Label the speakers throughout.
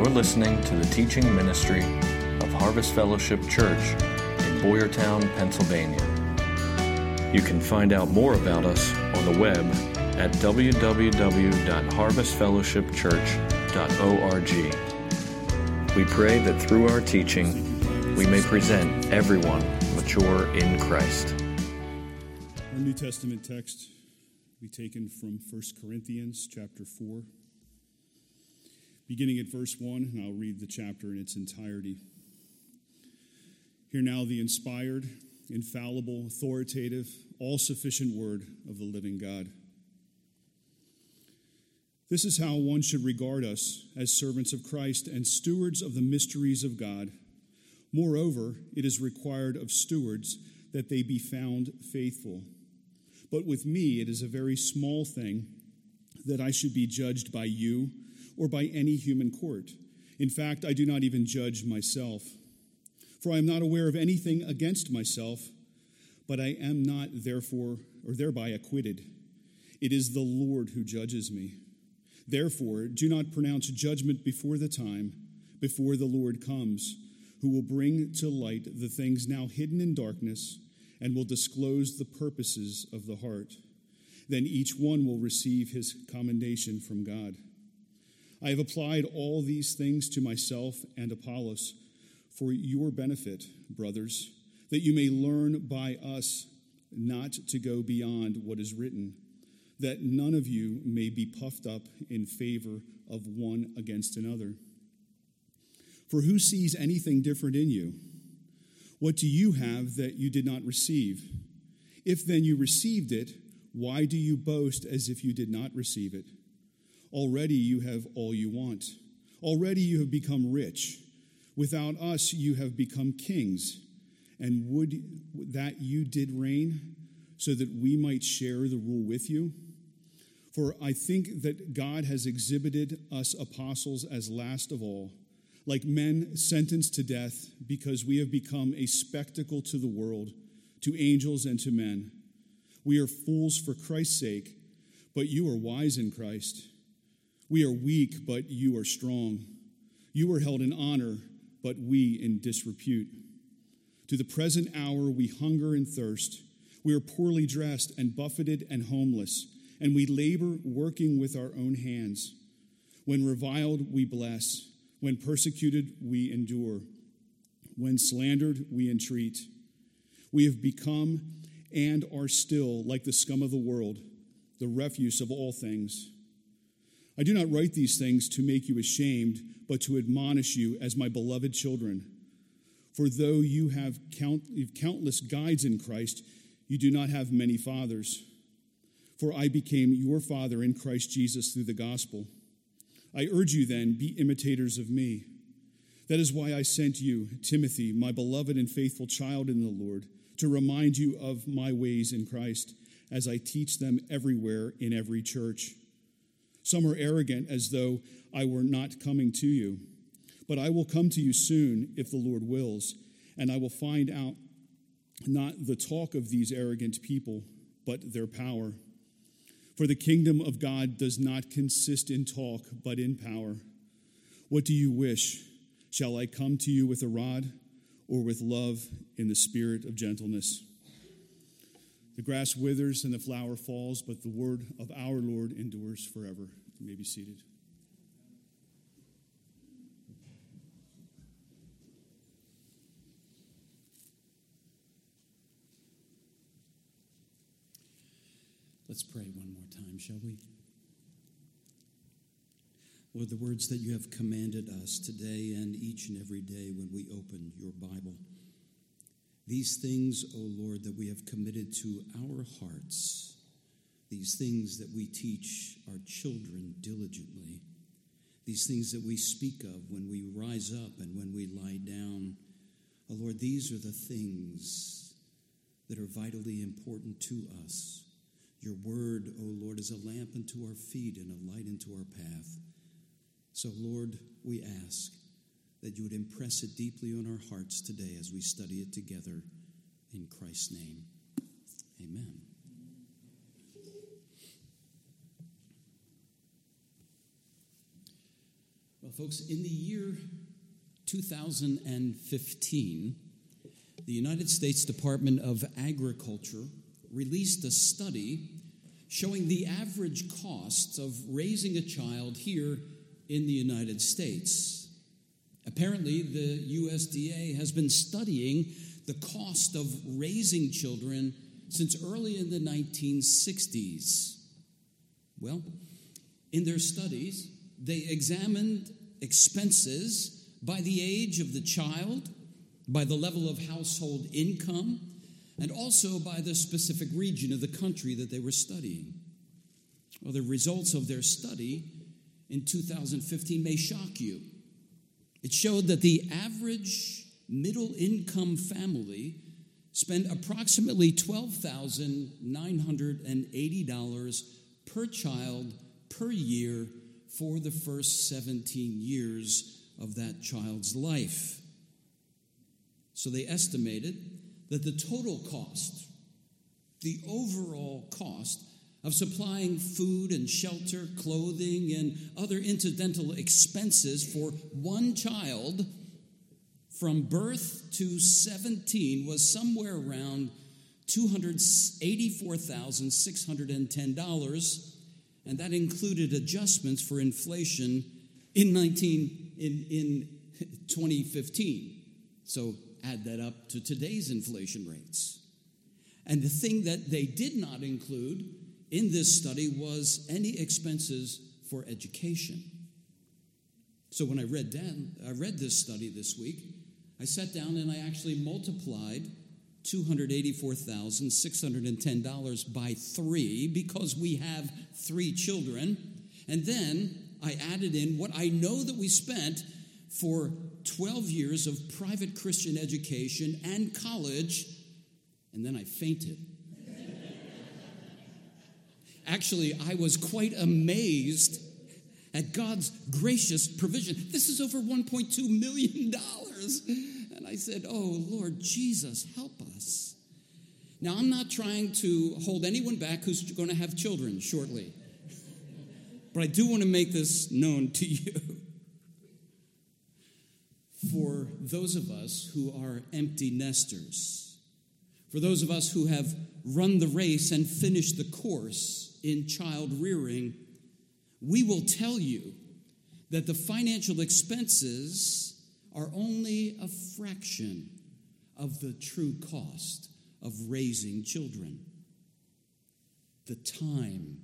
Speaker 1: You're listening to the teaching ministry of Harvest Fellowship Church in Boyertown, Pennsylvania. You can find out more about us on the web at www.harvestfellowshipchurch.org. We pray that through our teaching, we may present everyone mature in Christ.
Speaker 2: Our New Testament text will be taken from 1 Corinthians chapter 4, beginning at verse 1, and I'll read the chapter in its entirety. Hear now the inspired, infallible, authoritative, all-sufficient word of the living God. This is how one should regard us as servants of Christ and stewards of the mysteries of God. Moreover, it is required of stewards that they be found faithful. But with me it is a very small thing that I should be judged by you or by any human court. In fact, I do not even judge myself. For I am not aware of anything against myself, but I am not therefore or thereby acquitted. It is the Lord who judges me. Therefore, do not pronounce judgment before the time, before the Lord comes, who will bring to light the things now hidden in darkness and will disclose the purposes of the heart. Then each one will receive his commendation from God. I have applied all these things to myself and Apollos for your benefit, brothers, that you may learn by us not to go beyond what is written, that none of you may be puffed up in favor of one against another. For who sees anything different in you? What do you have that you did not receive? If then you received it, why do you boast as if you did not receive it? Already you have all you want. Already you have become rich. Without us you have become kings. And would that you did reign, so that we might share the rule with you? For I think that God has exhibited us apostles as last of all, like men sentenced to death, because we have become a spectacle to the world, to angels and to men. We are fools for Christ's sake, but you are wise in Christ. We are weak, but you are strong. You are held in honor, but we in disrepute. To the present hour we hunger and thirst. We are poorly dressed and buffeted and homeless, and we labor working with our own hands. When reviled, we bless. When persecuted, we endure. When slandered, we entreat. We have become and are still like the scum of the world, the refuse of all things. I do not write these things to make you ashamed, but to admonish you as my beloved children. For though you have countless guides in Christ, you do not have many fathers. For I became your father in Christ Jesus through the gospel. I urge you then, be imitators of me. That is why I sent you, Timothy, my beloved and faithful child in the Lord, to remind you of my ways in Christ, as I teach them everywhere in every church. Some are arrogant, as though I were not coming to you. But I will come to you soon, if the Lord wills, and I will find out not the talk of these arrogant people, but their power. For the kingdom of God does not consist in talk, but in power. What do you wish? Shall I come to you with a rod, or with love in the spirit of gentleness? The grass withers and the flower falls, but the word of our Lord endures forever. You may be seated.
Speaker 3: Let's pray one more time, shall we? Lord, the words that you have commanded us today and each and every day when we open your Bible, these things, O Lord, that we have committed to our hearts, these things that we teach our children diligently, these things that we speak of when we rise up and when we lie down, O Lord, these are the things that are vitally important to us. Your word, O Lord, is a lamp unto our feet and a light unto our path. So, Lord, we ask that you would impress it deeply on our hearts today as we study it together. In Christ's name, amen. Well, folks, in the year 2015, the United States Department of Agriculture released a study showing the average costs of raising a child here in the United States. Apparently, the USDA has been studying the cost of raising children since early in the 1960s. Well, in their studies, they examined expenses by the age of the child, by the level of household income, and also by the specific region of the country that they were studying. Well, the results of their study in 2015 may shock you. It showed that the average middle-income family spent approximately $12,980 per child per year for the first 17 years of that child's life. So they estimated that the total cost, the overall cost of supplying food and shelter, clothing, and other incidental expenses for one child from birth to 17 was somewhere around $284,610, and that included adjustments for inflation in 2015. So add that up to today's inflation rates. And the thing that they did not include in this study was any expenses for education. So when I read this study this week, I sat down and I actually multiplied $284,610 by 3 because we have 3 children. And then I added in what I know that we spent for 12 years of private Christian education and college, and then I fainted. Actually, I was quite amazed at God's gracious provision. This is over $1.2 million. And I said, oh, Lord Jesus, help us. Now, I'm not trying to hold anyone back who's going to have children shortly. But I do want to make this known to you. For those of us who are empty nesters, for those of us who have run the race and finished the course in child rearing, we will tell you that the financial expenses are only a fraction of the true cost of raising children. The time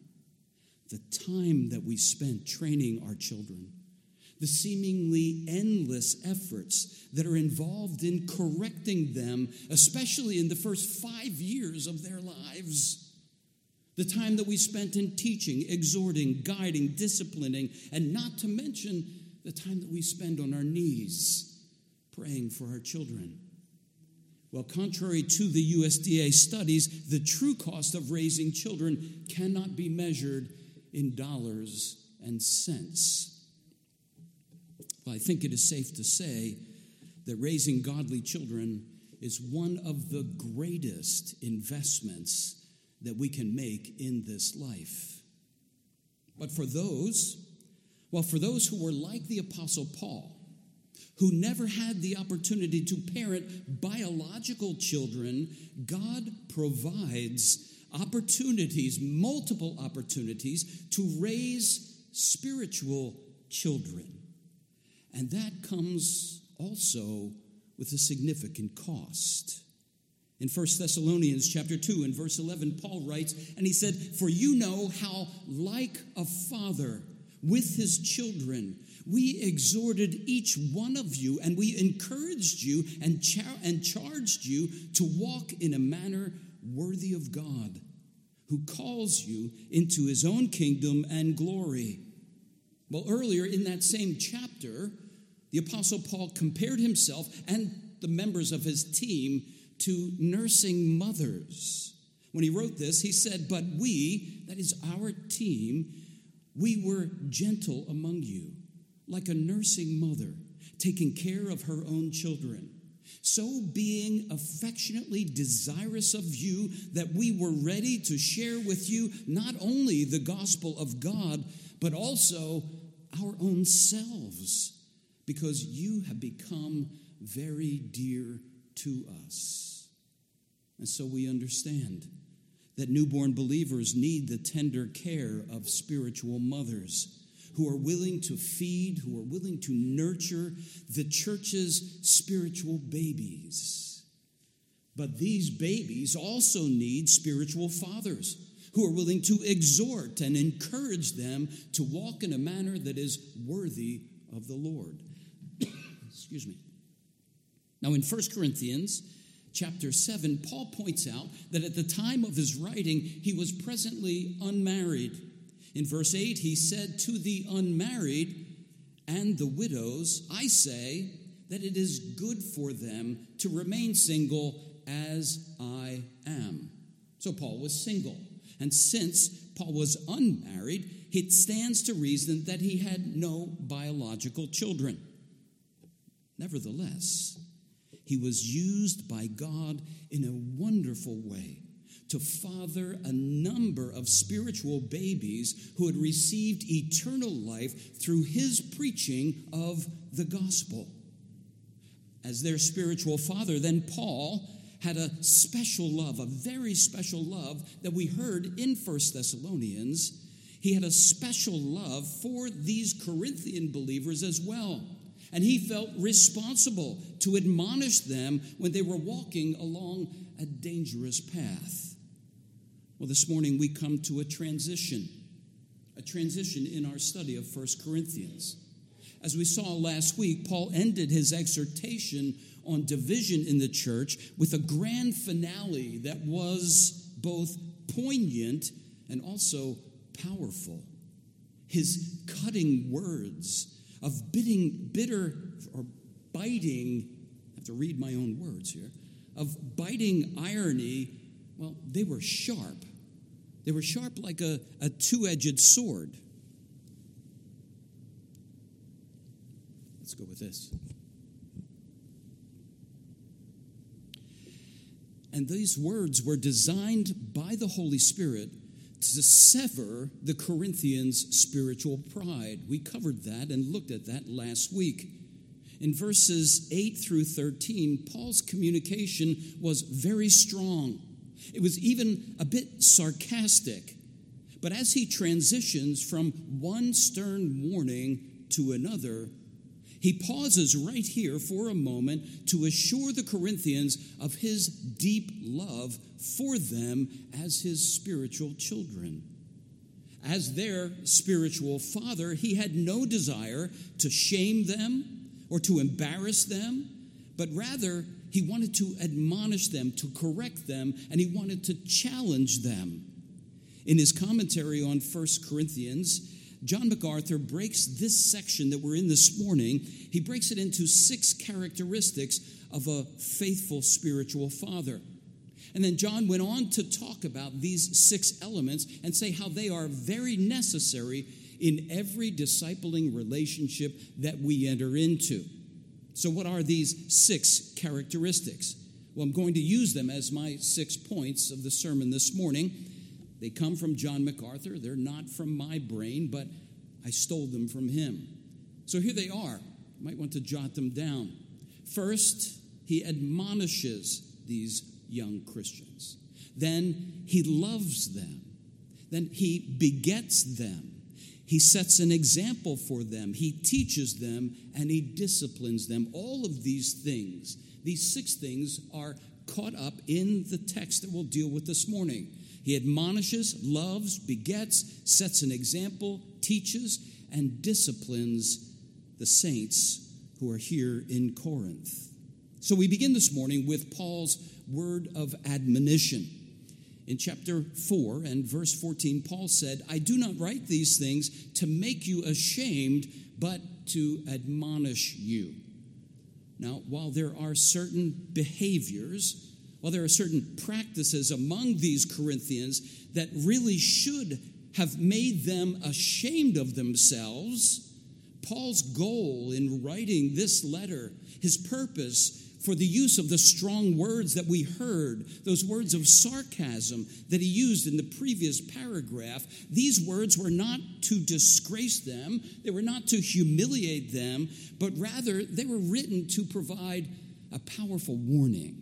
Speaker 3: that we spend training our children, the seemingly endless efforts that are involved in correcting them, especially in the first 5 years of their lives, the time that we spent in teaching, exhorting, guiding, disciplining, and not to mention the time that we spend on our knees praying for our children. Well, contrary to the USDA studies, the true cost of raising children cannot be measured in dollars and cents. Well, I think it is safe to say that raising godly children is one of the greatest investments that we can make in this life. But for those who were like the Apostle Paul, who never had the opportunity to parent biological children, God provides opportunities, multiple opportunities, to raise spiritual children. And that comes also with a significant cost. In 1 Thessalonians chapter 2 and verse 11, Paul writes, and he said, "For you know how, like a father with his children, we exhorted each one of you, and we encouraged you and charged you to walk in a manner worthy of God, who calls you into his own kingdom and glory." Well, earlier in that same chapter, the Apostle Paul compared himself and the members of his team to nursing mothers. When he wrote this, he said, "But we," that is our team, "we were gentle among you, like a nursing mother, taking care of her own children. So being affectionately desirous of you, that we were ready to share with you not only the gospel of God, but also our own selves, because you have become very dear to us. And so we understand that newborn believers need the tender care of spiritual mothers who are willing to feed, who are willing to nurture the church's spiritual babies. But these babies also need spiritual fathers who are willing to exhort and encourage them to walk in a manner that is worthy of the Lord. Excuse me. Now in 1 Corinthians chapter 7, Paul points out that at the time of his writing, he was presently unmarried. In verse 8, he said, "To the unmarried and the widows, I say that it is good for them to remain single as I am." So Paul was single. And since Paul was unmarried, it stands to reason that he had no biological children. Nevertheless, he was used by God in a wonderful way to father a number of spiritual babies who had received eternal life through his preaching of the gospel. As their spiritual father, then Paul had a special love, a very special love that we heard in 1 Thessalonians. He had a special love for these Corinthian believers as well. And he felt responsible to admonish them when they were walking along a dangerous path. Well, this morning we come to a transition in our study of 1 Corinthians. As we saw last week, Paul ended his exhortation on division in the church with a grand finale that was both poignant and also powerful. His cutting words of biting, I have to read my own words here, of biting irony, well, they were sharp. They were sharp like a two-edged sword. Let's go with this. And these words were designed by the Holy Spirit to sever the Corinthians' spiritual pride. We covered that and looked at that last week. In verses 8 through 13, Paul's communication was very strong. It was even a bit sarcastic. But as he transitions from one stern warning to another, he pauses right here for a moment to assure the Corinthians of his deep love for them as his spiritual children. As their spiritual father, he had no desire to shame them or to embarrass them, but rather he wanted to admonish them, to correct them, and he wanted to challenge them. In his commentary on 1 Corinthians, John MacArthur breaks this section that we're in this morning, he breaks it into 6 characteristics of a faithful spiritual father. And then John went on to talk about these 6 elements and say how they are very necessary in every discipling relationship that we enter into. So what are these 6 characteristics? Well, I'm going to use them as my 6 points of the sermon this morning. They come from John MacArthur. They're not from my brain, but I stole them from him. So here they are. You might want to jot them down. First, he admonishes these young Christians. Then he loves them. Then he begets them. He sets an example for them. He teaches them and he disciplines them. All of these things, these 6 things, are caught up in the text that we'll deal with this morning. He admonishes, loves, begets, sets an example, teaches, and disciplines the saints who are here in Corinth. So we begin this morning with Paul's word of admonition. In chapter 4 and verse 14, Paul said, "I do not write these things to make you ashamed, but to admonish you." Now, while there are certain behaviors, while there are certain practices among these Corinthians that really should have made them ashamed of themselves, Paul's goal in writing this letter, his purpose, for the use of the strong words that we heard, those words of sarcasm that he used in the previous paragraph. These words were not to disgrace them, they were not to humiliate them, but rather they were written to provide a powerful warning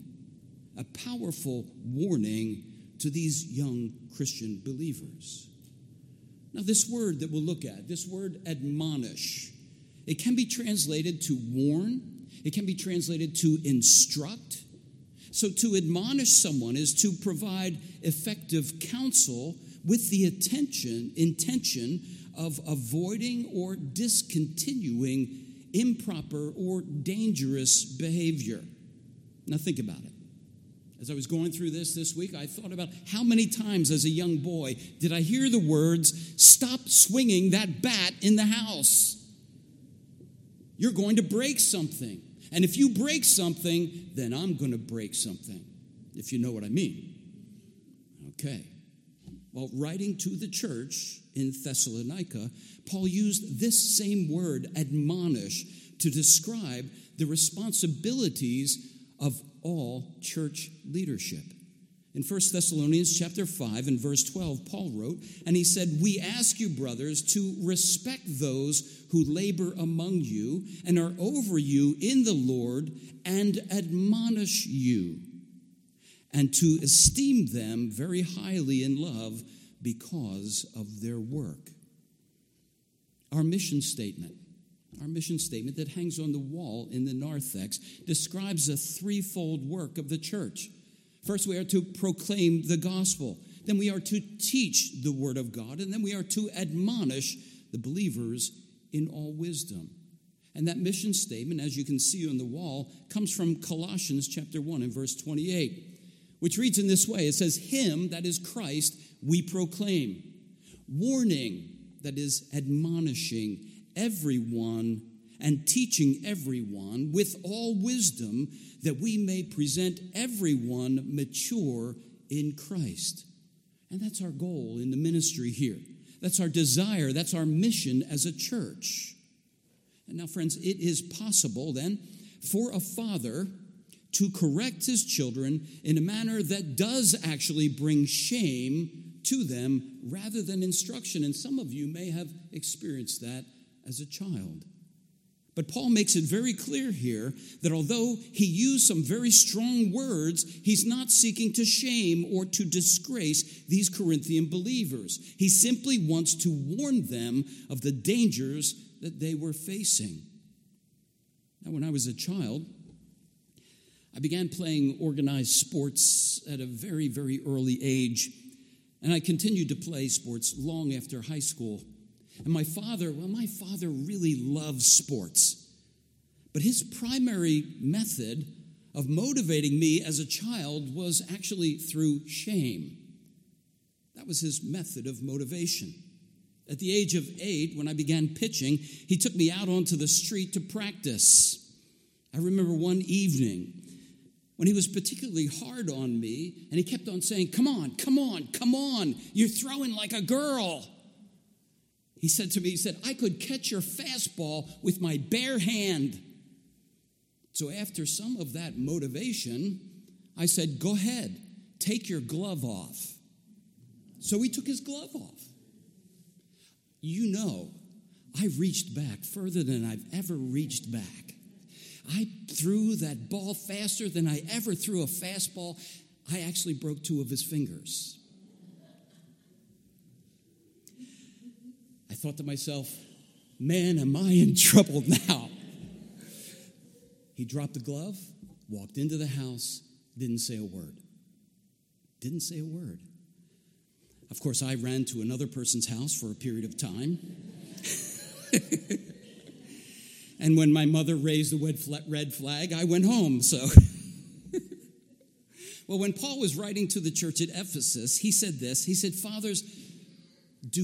Speaker 3: to these young Christian believers. Now, this word that we'll look at, this word admonish, it can be translated to warn. It can be translated to instruct. So to admonish someone is to provide effective counsel with the intention of avoiding or discontinuing improper or dangerous behavior. Now think about it. As I was going through this week, I thought about how many times as a young boy did I hear the words, "Stop swinging that bat in the house. You're going to break something. And if you break something, then I'm going to break something," if you know what I mean. Okay. Well, writing to the church in Thessalonica, Paul used this same word, admonish, to describe the responsibilities of all church leadership. In 1 Thessalonians chapter 5 and verse 12, Paul wrote, and he said, "We ask you, brothers, to respect those who labor among you and are over you in the Lord and admonish you, and to esteem them very highly in love because of their work." Our mission statement that hangs on the wall in the narthex describes a threefold work of the church. First, we are to proclaim the gospel. Then we are to teach the word of God. And then we are to admonish the believers in all wisdom. And that mission statement, as you can see on the wall, comes from Colossians chapter 1 and verse 28, which reads in this way. It says, "Him," that is Christ, "we proclaim, warning," that is admonishing everyone and teaching everyone with all wisdom, that we may present everyone mature in Christ. And that's our goal in the ministry here. That's our desire. That's our mission as a church. And now, friends, it is possible then for a father to correct his children in a manner that does actually bring shame to them rather than instruction. And some of you may have experienced that as a child. But Paul makes it very clear here that although he used some very strong words, he's not seeking to shame or to disgrace these Corinthian believers. He simply wants to warn them of the dangers that they were facing. Now, when I was a child, I began playing organized sports at a very, very early age, and I continued to play sports long after high school. And my father really loves sports. But his primary method of motivating me as a child was actually through shame. That was his method of motivation. At the age of 8, when I began pitching, he took me out onto the street to practice. I remember one evening when he was particularly hard on me, and he kept on saying, come on, you're throwing like a girl." He said to me, "I could catch your fastball with my bare hand." So after some of that motivation, I said, "Go ahead, take your glove off." So he took his glove off. You know, I reached back further than I've ever reached back. I threw that ball faster than I ever threw a fastball. I actually broke 2 of his fingers. I thought to myself, man, am I in trouble now? He dropped the glove, walked into the house, didn't say a word. Didn't say a word. Of course, I ran to another person's house for a period of time. And when my mother raised the red flag, I went home, so. Well, when Paul was writing to the church at Ephesus, he said this. He said, Fathers, do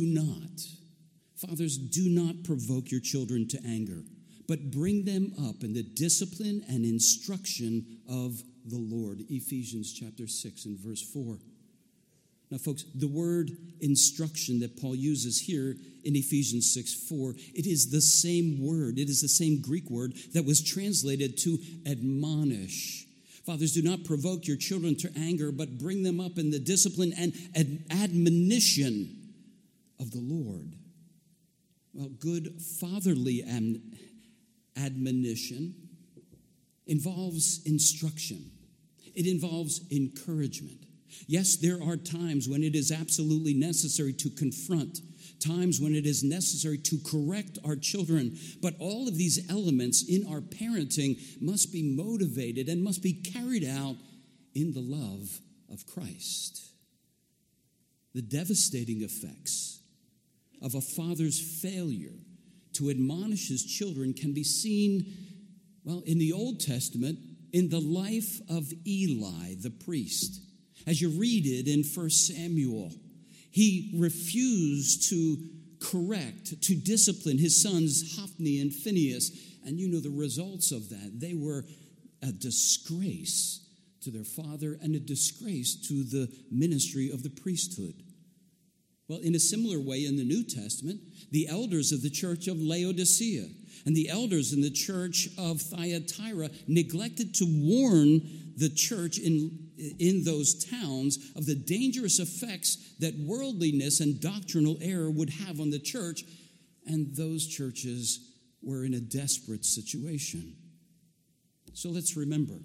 Speaker 3: not provoke your children to anger, but bring them up in the discipline and instruction of the Lord. Ephesians chapter 6 and verse 4. Now, folks, the word instruction that Paul uses here in Ephesians 6:4, it is the same word. It is the same Greek word that was translated to admonish. Fathers, do not provoke your children to anger, but bring them up in the discipline and admonition of the Lord. Well, good fatherly admonition involves instruction. It involves encouragement. Yes, there are times when it is absolutely necessary to confront, times when it is necessary to correct our children, but all of these elements in our parenting must be motivated and must be carried out in the love of Christ. The devastating effects of a father's failure to admonish his children can be seen, well, in the Old Testament, in the life of Eli, the priest. As you read it in 1 Samuel, he refused to correct, to discipline his sons Hophni and Phinehas. And you know the results of that. They were a disgrace to their father and a disgrace to the ministry of the priesthood. Well, in a similar way in the New Testament, the elders of the church of Laodicea and the elders in the church of Thyatira neglected to warn the church in those towns of the dangerous effects that worldliness and doctrinal error would have on the church, and those churches were in a desperate situation. So let's remember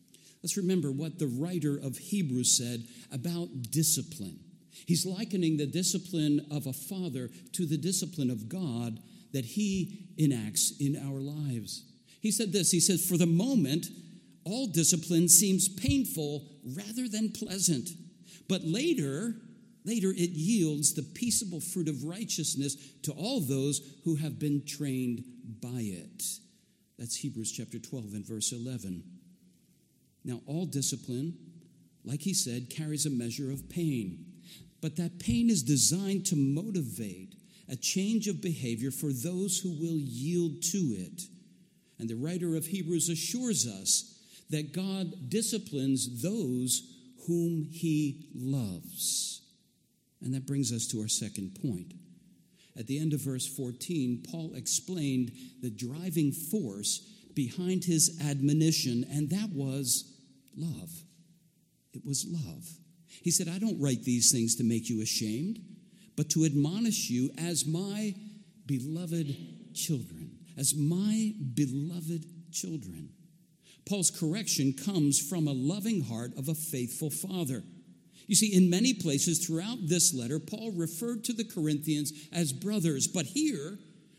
Speaker 3: what the writer of Hebrews said about discipline. He's likening the discipline of a father to the discipline of God that he enacts in our lives. He said this, he says, for the moment, all discipline seems painful rather than pleasant, but later it yields the peaceable fruit of righteousness to all those who have been trained by it. That's Hebrews chapter 12 and verse 11. Now, all discipline, like he said, carries a measure of pain, but that pain is designed to motivate a change of behavior for those who will yield to it. And the writer of Hebrews assures us that God disciplines those whom he loves. And that brings us to our second point. At the end of verse 14, Paul explained the driving force behind his admonition, and that was love. It was love. He said, I don't write these things to make you ashamed, but to admonish you as my beloved children. As my beloved children. Paul's correction comes from a loving heart of a faithful father. You see, in many places throughout this letter, Paul referred to the Corinthians as brothers, but here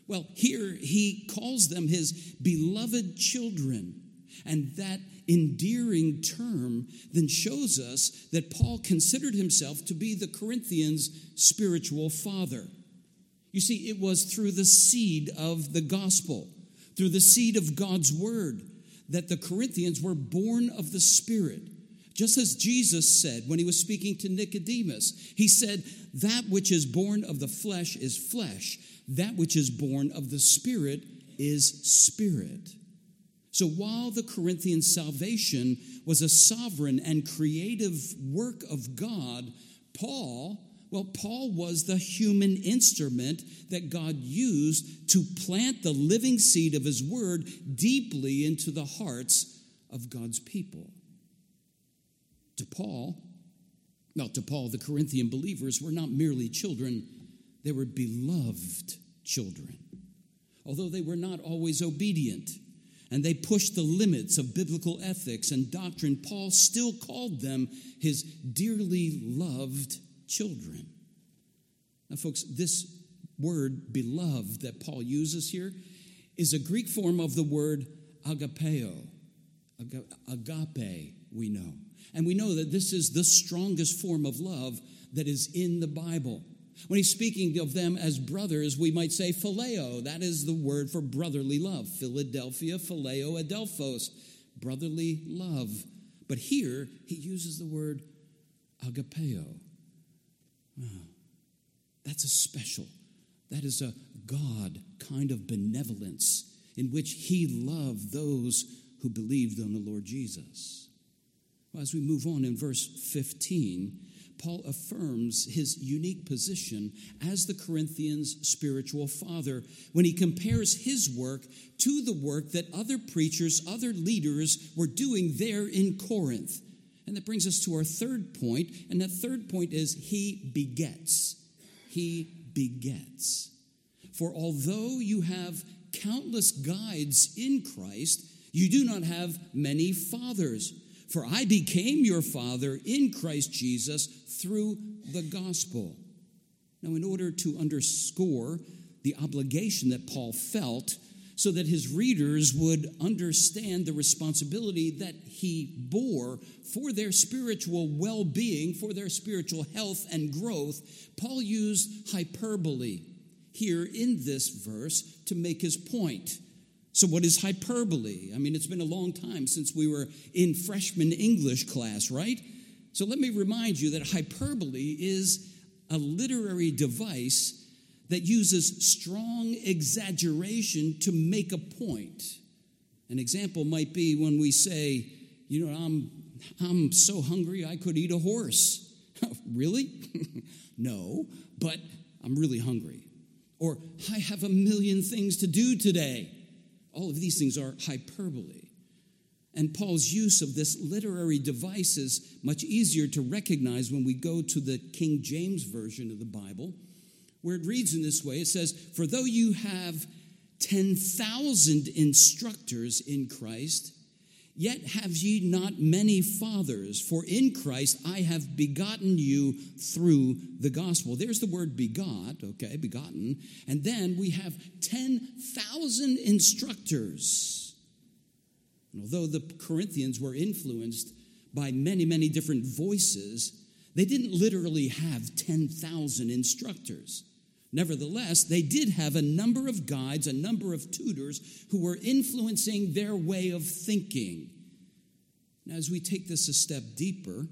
Speaker 3: he calls them his beloved children. And that endearing term then shows us that Paul considered himself to be the Corinthians' spiritual father. You see, it was through the seed of the gospel, through the seed of God's word, that the Corinthians were born of the Spirit. Just as Jesus said when he was speaking to Nicodemus, he said, that which is born of the flesh is flesh. That which is born of the Spirit is spirit. So while the Corinthian salvation was a sovereign and creative work of God, Paul was the human instrument that God used to plant the living seed of his word deeply into the hearts of God's people. To Paul, the Corinthian believers were not merely children, they were beloved children. Although they were not always obedient, and they pushed the limits of biblical ethics and doctrine, Paul still called them his dearly loved children. Now, folks, this word beloved that Paul uses here is a Greek form of the word agapeo. Agape, we know. And we know that this is the strongest form of love that is in the Bible. When he's speaking of them as brothers, we might say phileo. That is the word for brotherly love. Philadelphia, phileo, adelphos, brotherly love. But here, he uses the word agapeo. Wow. That's a special, that is a God kind of benevolence in which he loved those who believed on the Lord Jesus. Well, as we move on in verse 15, Paul affirms his unique position as the Corinthians' spiritual father when he compares his work to the work that other preachers, other leaders were doing there in Corinth. And that brings us to our third point, and that third point is he begets. He begets. For although you have countless guides in Christ, you do not have many fathers. For I became your father in Christ Jesus through the gospel. Now, in order to underscore the obligation that Paul felt, so that his readers would understand the responsibility that he bore for their spiritual well-being, for their spiritual health and growth, Paul used hyperbole here in this verse to make his point. So what is hyperbole? I mean, it's been a long time since we were in freshman English class, right? So let me remind you that hyperbole is a literary device that uses strong exaggeration to make a point. An example might be when we say, I'm so hungry I could eat a horse. Really? No, but I'm really hungry. Or I have a million things to do today. All of these things are hyperbole. And Paul's use of this literary device is much easier to recognize when we go to the King James Version of the Bible, where it reads in this way. It says, "For though you have 10,000 instructors in Christ, yet have ye not many fathers, for in Christ I have begotten you through the gospel." There's the word begot, okay, begotten. And then we have 10,000 instructors. And although the Corinthians were influenced by many, many different voices, they didn't literally have 10,000 instructors. Nevertheless, they did have a number of guides, a number of tutors who were influencing their way of thinking. Now, as we take this a step deeper,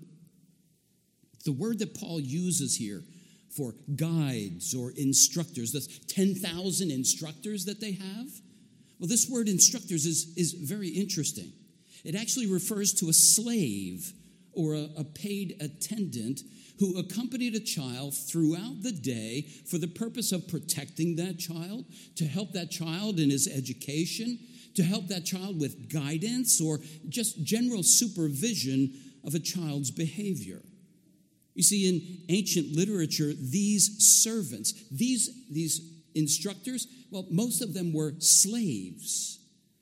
Speaker 3: the word that Paul uses here for guides or instructors, the 10,000 instructors that they have, well, this word instructors is very interesting. It actually refers to a slave or a paid attendant who accompanied a child throughout the day for the purpose of protecting that child, to help that child in his education, to help that child with guidance or just general supervision of a child's behavior. You see, in ancient literature, these servants, these instructors, well, most of them were slaves.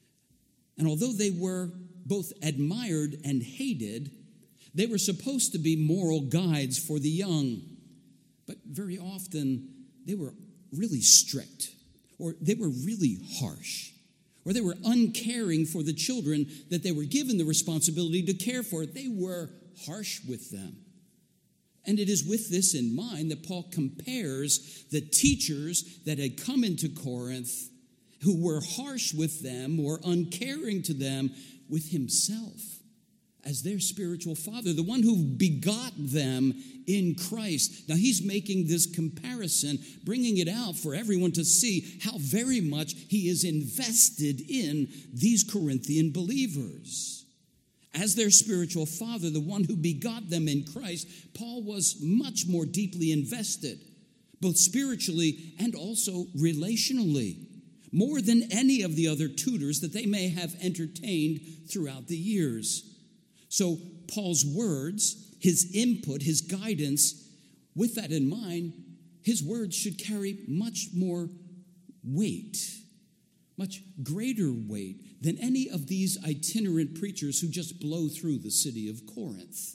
Speaker 3: And although they were both admired and hated, they were supposed to be moral guides for the young, but very often they were really strict, or they were really harsh, or they were uncaring for the children that they were given the responsibility to care for. They were harsh with them. And it is with this in mind that Paul compares the teachers that had come into Corinth who were harsh with them or uncaring to them with himself as their spiritual father, the one who begot them in Christ. Now, he's making this comparison, bringing it out for everyone to see how very much he is invested in these Corinthian believers. As their spiritual father, the one who begot them in Christ, Paul was much more deeply invested, both spiritually and also relationally, more than any of the other tutors that they may have entertained throughout the years. So Paul's words, his input, his guidance, with that in mind, his words should carry much more weight, much greater weight than any of these itinerant preachers who just blow through the city of Corinth.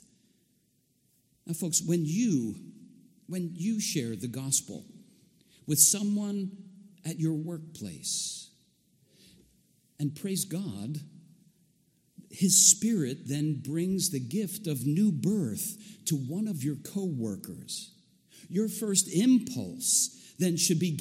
Speaker 3: Now, folks, when you share the gospel with someone at your workplace, and praise God, His Spirit then brings the gift of new birth to one of your co-workers. Your first impulse then should be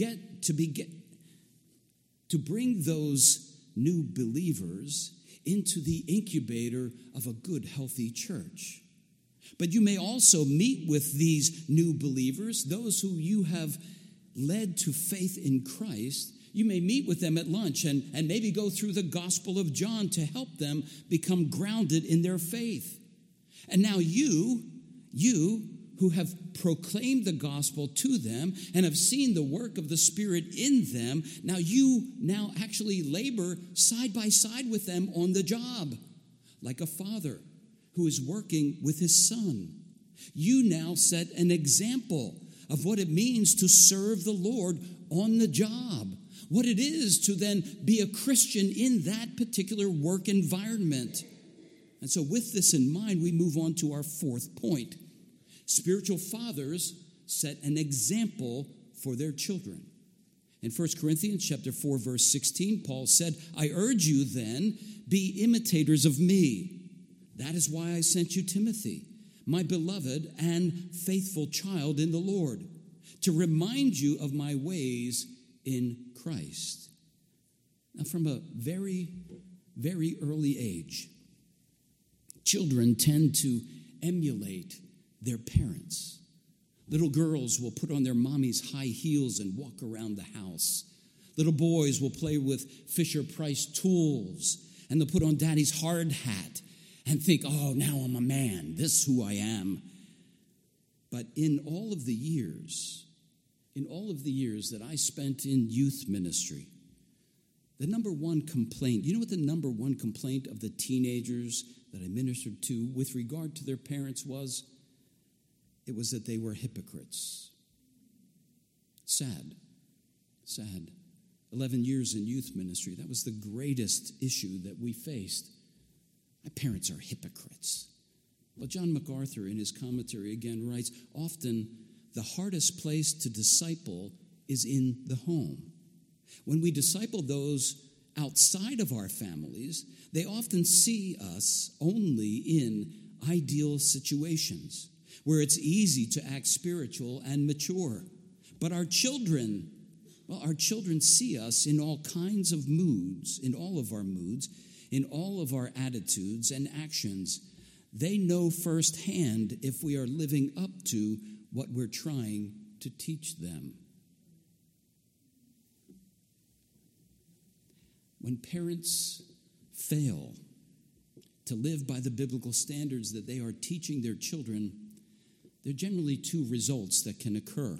Speaker 3: to bring those new believers into the incubator of a good, healthy church. But you may also meet with these new believers, those who you have led to faith in Christ. You may meet with them at lunch and maybe go through the Gospel of John to help them become grounded in their faith. And now you who have proclaimed the gospel to them and have seen the work of the Spirit in them, you actually labor side by side with them on the job, like a father who is working with his son. You now set an example of what it means to serve the Lord on the job, what it is to then be a Christian in that particular work environment. And so with this in mind, we move on to our fourth point. Spiritual fathers set an example for their children. In 1 Corinthians chapter 4, verse 16, Paul said, I urge you then, be imitators of me. That is why I sent you Timothy, my beloved and faithful child in the Lord, to remind you of my ways in Christ. Now, from a very, very early age, children tend to emulate their parents. Little girls will put on their mommy's high heels and walk around the house. Little boys will play with Fisher-Price tools, and they'll put on daddy's hard hat and think, oh, now I'm a man. This is who I am. But in all of the years that I spent in youth ministry, the number one complaint, you know what the number one complaint of the teenagers that I ministered to with regard to their parents was? It was that they were hypocrites. Sad. 11 years in youth ministry, that was the greatest issue that we faced. My parents are hypocrites. Well, John MacArthur in his commentary again writes, often the hardest place to disciple is in the home. When we disciple those outside of our families, they often see us only in ideal situations where it's easy to act spiritual and mature. But our children see us in all kinds of moods, in all of our moods, in all of our attitudes and actions. They know firsthand if we are living up to what we're trying to teach them. When parents fail to live by the biblical standards that they are teaching their children, there are generally two results that can occur.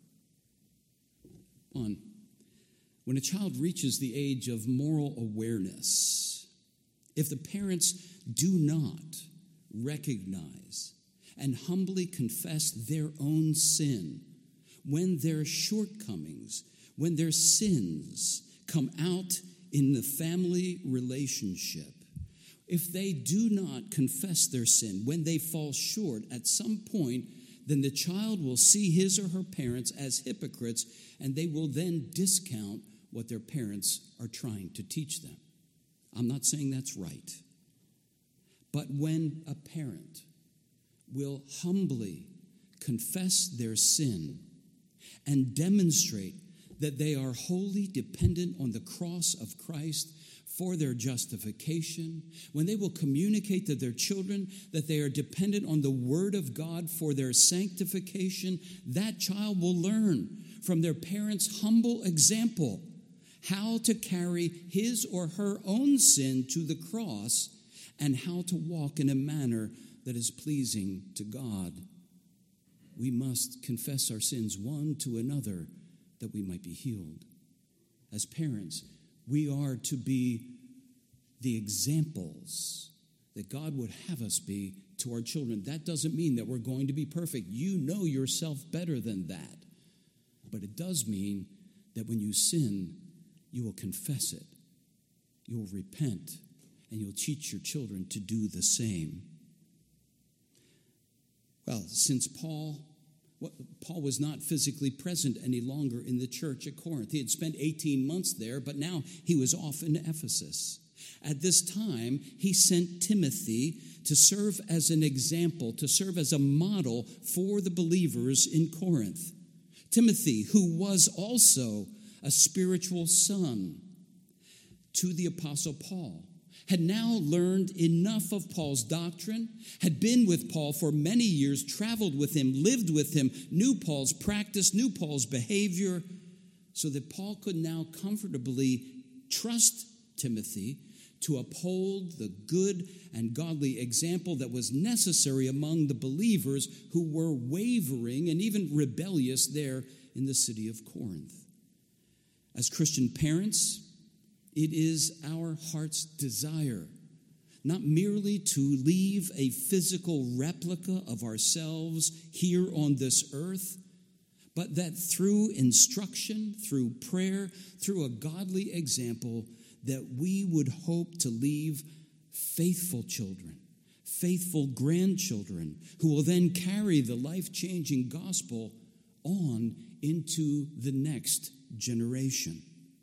Speaker 3: One, when a child reaches the age of moral awareness, if the parents do not recognize and humbly confess their own sin, when their shortcomings, when their sins come out in the family relationship, if they do not confess their sin, when they fall short at some point, then the child will see his or her parents as hypocrites, and they will then discount what their parents are trying to teach them. I'm not saying that's right. But when a parent will humbly confess their sin and demonstrate that they are wholly dependent on the cross of Christ for their justification, when they will communicate to their children that they are dependent on the Word of God for their sanctification, that child will learn from their parents' humble example how to carry his or her own sin to the cross and how to walk in a manner that is pleasing to God. We must confess our sins one to another that we might be healed. As parents, we are to be the examples that God would have us be to our children. That doesn't mean that we're going to be perfect. You know yourself better than that. But it does mean that when you sin, you will confess it. You will repent, and you'll teach your children to do the same. Well, since Paul was not physically present any longer in the church at Corinth. He had spent 18 months there, but now he was off in Ephesus. At this time, he sent Timothy to serve as an example, to serve as a model for the believers in Corinth. Timothy, who was also a spiritual son to the Apostle Paul, had now learned enough of Paul's doctrine, had been with Paul for many years, traveled with him, lived with him, knew Paul's practice, knew Paul's behavior, so that Paul could now comfortably trust Timothy to uphold the good and godly example that was necessary among the believers who were wavering and even rebellious there in the city of Corinth. As Christian parents, it is our heart's desire not merely to leave a physical replica of ourselves here on this earth, but that through instruction, through prayer, through a godly example, that we would hope to leave faithful children, faithful grandchildren, who will then carry the life-changing gospel on into the next generation.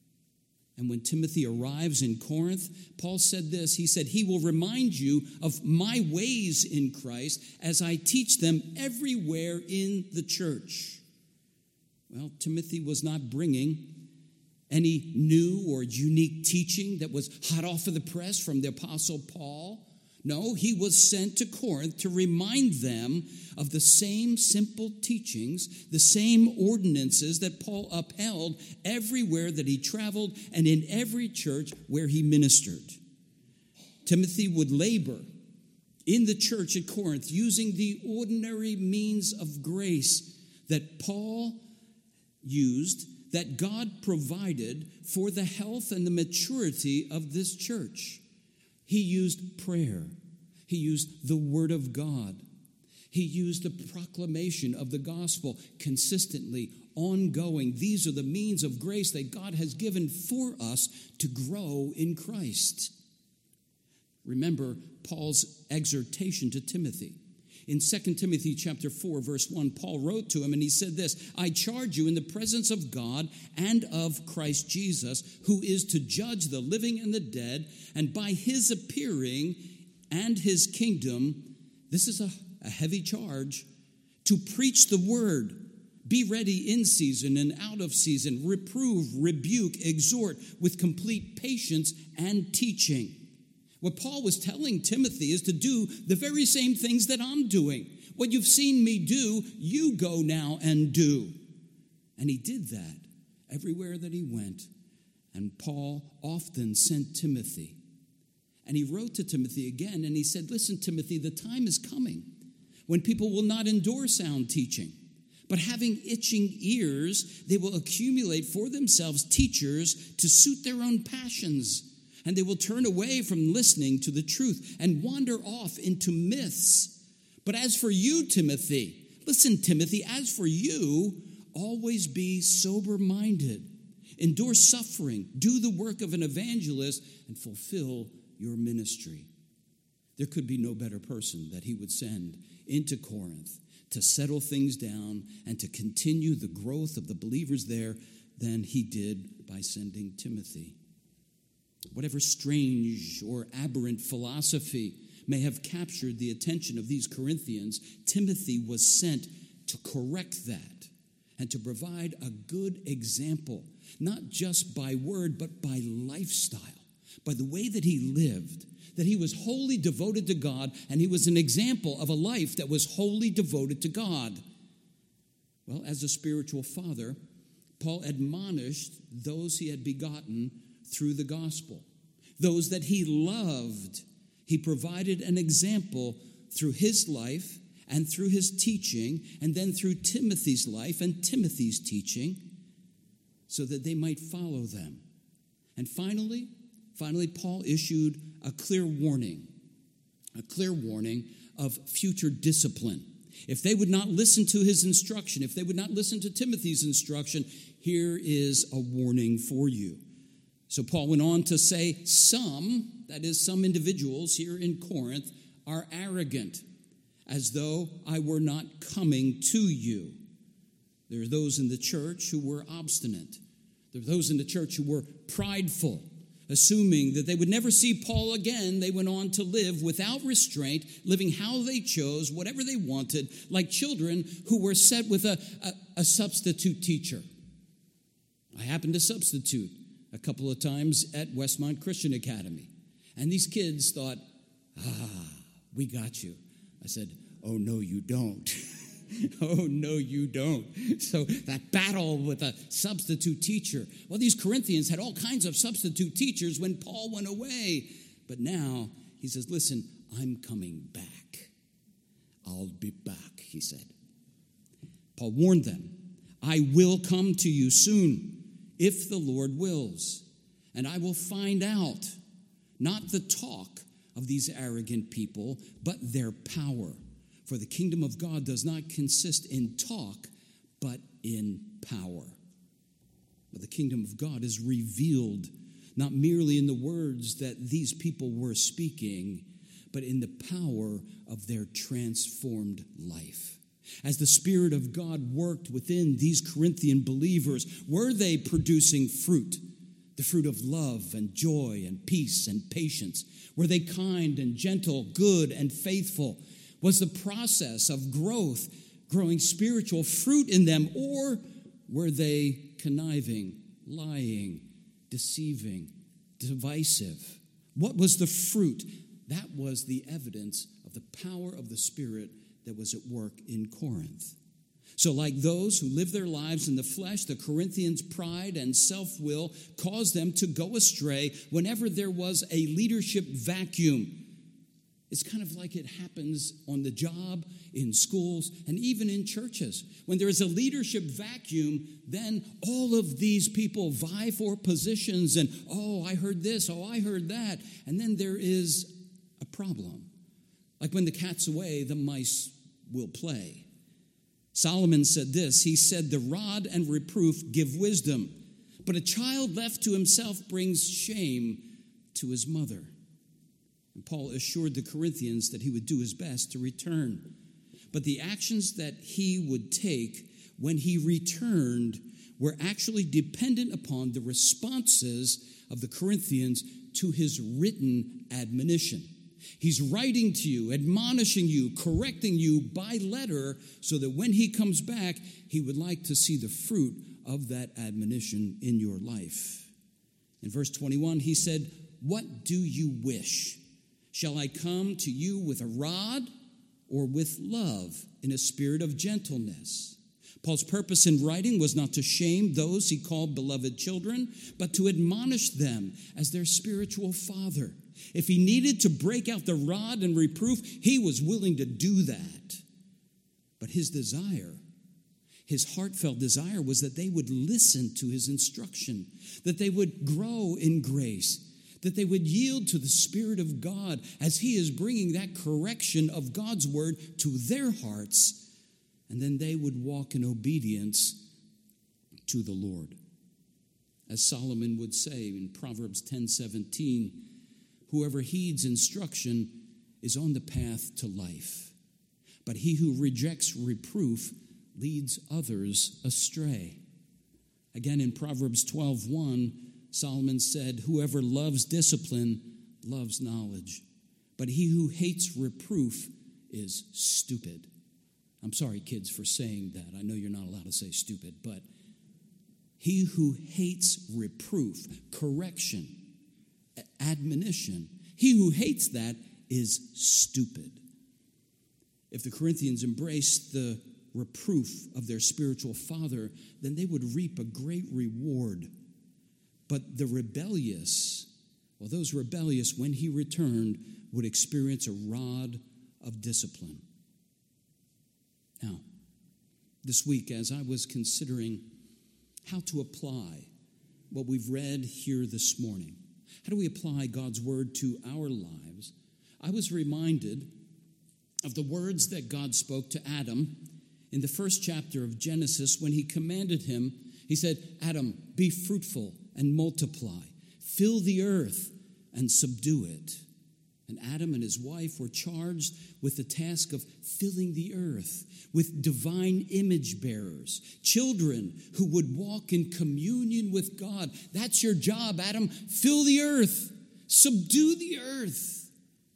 Speaker 3: And when Timothy arrives in Corinth, Paul said this. He said, he will remind you of my ways in Christ as I teach them everywhere in the church. Well, Timothy was not bringing any new or unique teaching that was hot off of the press from the Apostle Paul. No, he was sent to Corinth to remind them of the same simple teachings, the same ordinances that Paul upheld everywhere that he traveled and in every church where he ministered. Timothy would labor in the church at Corinth using the ordinary means of grace that Paul used, that God provided for the health and the maturity of this church. He used prayer. He used the Word of God. He used the proclamation of the gospel consistently, ongoing. These are the means of grace that God has given for us to grow in Christ. Remember Paul's exhortation to Timothy. In 2 Timothy chapter 4, verse 1, Paul wrote to him and he said this, I charge you in the presence of God and of Christ Jesus, who is to judge the living and the dead, and by his appearing and his kingdom, this is a heavy charge, to preach the word. Be ready in season and out of season. Reprove, rebuke, exhort with complete patience and teaching. What Paul was telling Timothy is to do the very same things that I'm doing. What you've seen me do, you go now and do. And he did that everywhere that he went. And Paul often sent Timothy. And he wrote to Timothy again, and he said, listen, Timothy, the time is coming when people will not endure sound teaching, but having itching ears, they will accumulate for themselves teachers to suit their own passions. And they will turn away from listening to the truth and wander off into myths. But as for you, Timothy, listen, Timothy, as for you, always be sober-minded. Endure suffering, do the work of an evangelist, and fulfill your ministry. There could be no better person that he would send into Corinth to settle things down and to continue the growth of the believers there than he did by sending Timothy. Whatever strange or aberrant philosophy may have captured the attention of these Corinthians, Timothy was sent to correct that and to provide a good example, not just by word, but by lifestyle, by the way that he lived, that he was wholly devoted to God, and he was an example of a life that was wholly devoted to God. Well, as a spiritual father, Paul admonished those he had begotten through the gospel. Those that he loved, he provided an example through his life and through his teaching, and then through Timothy's life and Timothy's teaching, so that they might follow them. And finally, Paul issued a clear warning of future discipline. If they would not listen to his instruction, if they would not listen to Timothy's instruction, here is a warning for you. So Paul went on to say, some individuals here in Corinth are arrogant, as though I were not coming to you. There are those in the church who were obstinate. There are those in the church who were prideful, assuming that they would never see Paul again. They went on to live without restraint, living how they chose, whatever they wanted, like children who were set with a substitute teacher. I happened to substitute a couple of times at Westmont Christian Academy. And these kids thought, we got you. I said, oh, no, you don't. Oh, no, you don't. So that battle with a substitute teacher. Well, these Corinthians had all kinds of substitute teachers when Paul went away. But now he says, listen, I'm coming back. I'll be back, he said. Paul warned them, I will come to you soon, if the Lord wills, and I will find out, not the talk of these arrogant people, but their power. For the kingdom of God does not consist in talk, but in power. But the kingdom of God is revealed not merely in the words that these people were speaking, but in the power of their transformed life. As the Spirit of God worked within these Corinthian believers, were they producing fruit? The fruit of love and joy and peace and patience? Were they kind and gentle, good and faithful? Was the process of growth growing spiritual fruit in them? Or were they conniving, lying, deceiving, divisive? What was the fruit? That was the evidence of the power of the Spirit that was at work in Corinth. So like those who live their lives in the flesh, the Corinthians' pride and self-will caused them to go astray whenever there was a leadership vacuum. It's kind of like it happens on the job, in schools, and even in churches. When there is a leadership vacuum, then all of these people vie for positions and, oh, I heard this, oh, I heard that. And then there is a problem. Like when the cat's away, the mice will play. Solomon said this, he said, the rod and reproof give wisdom, but a child left to himself brings shame to his mother. And Paul assured the Corinthians that he would do his best to return. But the actions that he would take when he returned were actually dependent upon the responses of the Corinthians to his written admonition. He's writing to you, admonishing you, correcting you by letter so that when he comes back, he would like to see the fruit of that admonition in your life. In verse 21, he said, what do you wish? Shall I come to you with a rod or with love in a spirit of gentleness? Paul's purpose in writing was not to shame those he called beloved children, but to admonish them as their spiritual father. If he needed to break out the rod and reproof, he was willing to do that. But his desire, his heartfelt desire, was that they would listen to his instruction, that they would grow in grace, that they would yield to the Spirit of God as he is bringing that correction of God's word to their hearts, and then they would walk in obedience to the Lord. As Solomon would say in Proverbs 10:17, whoever heeds instruction is on the path to life, but he who rejects reproof leads others astray. Again, in Proverbs 12:1, Solomon said, whoever loves discipline loves knowledge, but he who hates reproof is stupid. I'm sorry, kids, for saying that. I know you're not allowed to say stupid, but he who hates reproof, correction, admonition, he who hates that is stupid. If the Corinthians embraced the reproof of their spiritual father, then they would reap a great reward. But the rebellious, well, those rebellious, when he returned, would experience a rod of discipline. Now, this week, as I was considering how to apply what we've read here this morning, how do we apply God's word to our lives? I was reminded of the words that God spoke to Adam in the first chapter of Genesis when he commanded him. He said, Adam, be fruitful and multiply, fill the earth and subdue it. And Adam and his wife were charged with the task of filling the earth with divine image bearers, children who would walk in communion with God. That's your job, Adam. Fill the earth, subdue the earth.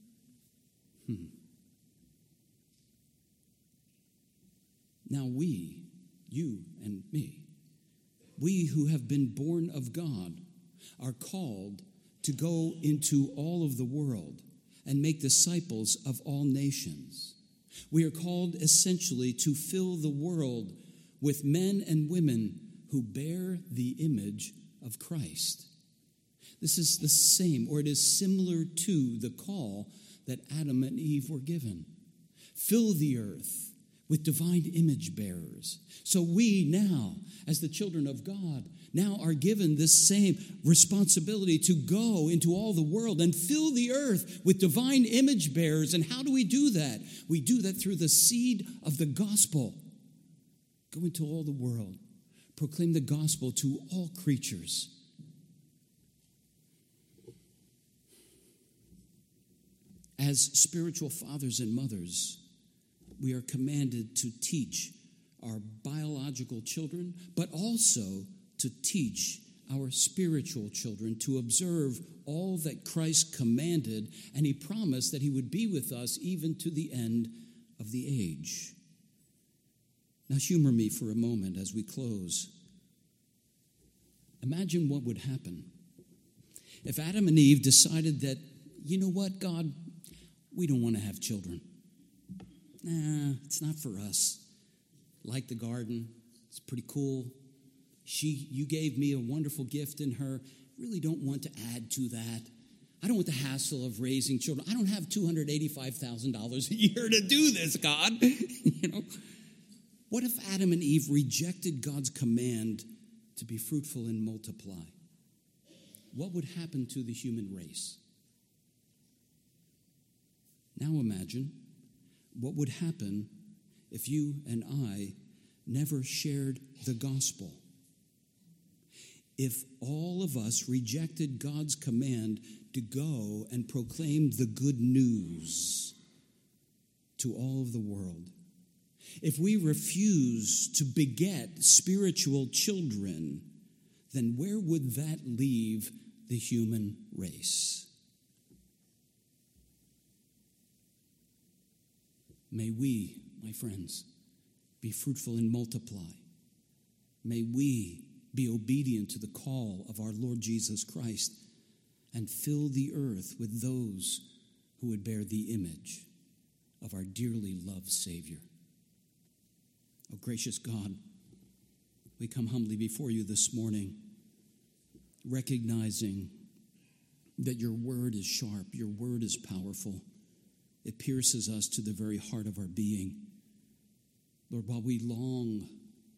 Speaker 3: Now we, you and me, we who have been born of God are called to go into all of the world and make disciples of all nations. We are called essentially to fill the world with men and women who bear the image of Christ. This is the same, or it is similar to the call that Adam and Eve were given. Fill the earth with divine image bearers. So we now, as the children of God, now are given this same responsibility to go into all the world and fill the earth with divine image bearers. And how do we do that? We do that through the seed of the gospel. Go into all the world. Proclaim the gospel to all creatures. As spiritual fathers and mothers, we are commanded to teach our biological children, but also to teach our spiritual children to observe all that Christ commanded, and he promised that he would be with us even to the end of the age. Now humor me for a moment as we close. Imagine what would happen if Adam and Eve decided that, you know what, God, we don't want to have children. Nah, it's not for us. Like the garden, it's pretty cool. You gave me a wonderful gift in her. Really don't want to add to that. I don't want the hassle of raising children. I don't have $285,000 a year to do this, God. What if Adam and Eve rejected God's command to be fruitful and multiply? What would happen to the human race? Now imagine what would happen if you and I never shared the gospel. If all of us rejected God's command to go and proclaim the good news to all of the world. If we refuse to beget spiritual children, then where would that leave the human race? May we, my friends, be fruitful and multiply. May we be obedient to the call of our Lord Jesus Christ and fill the earth with those who would bear the image of our dearly loved Savior. Oh, gracious God, we come humbly before you this morning, recognizing that your word is sharp, your word is powerful. It pierces us to the very heart of our being. Lord, while we long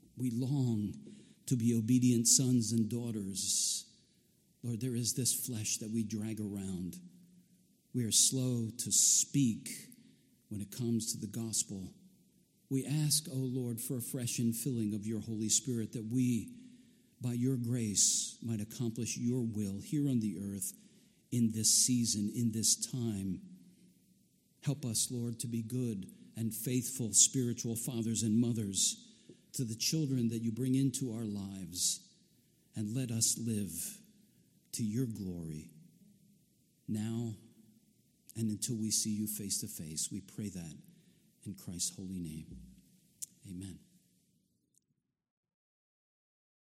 Speaker 3: to be obedient sons and daughters, Lord, there is this flesh that we drag around. We are slow to speak when it comes to the gospel. We ask, O Lord, for a fresh infilling of your Holy Spirit, that we, by your grace, might accomplish your will here on the earth in this season, in this time. Help us, Lord, to be good and faithful spiritual fathers and mothers to the children that you bring into our lives, and let us live to your glory now and until we see you face to face. We pray that in Christ's holy name. Amen.